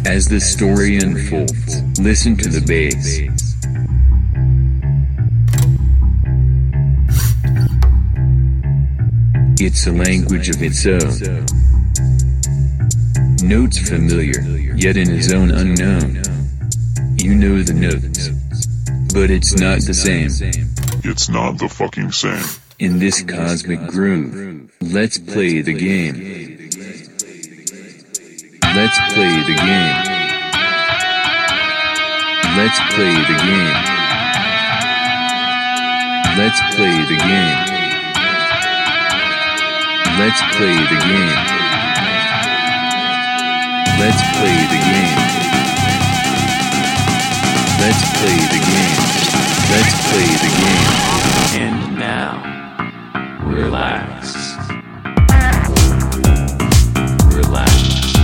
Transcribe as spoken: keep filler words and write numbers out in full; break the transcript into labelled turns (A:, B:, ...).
A: As the story unfolds, listen to the bass. It's a language of its own. Notes familiar, yet in his own unknown. You know the notes, but it's not the same.
B: It's not the fucking same.
A: In this cosmic groove, let's play the game. Let's play the game. Let's play the game. Let's play the game. Let's play the game. Let's play the game. Let's play the game. Let's play the game.
C: And now, relax. Relax.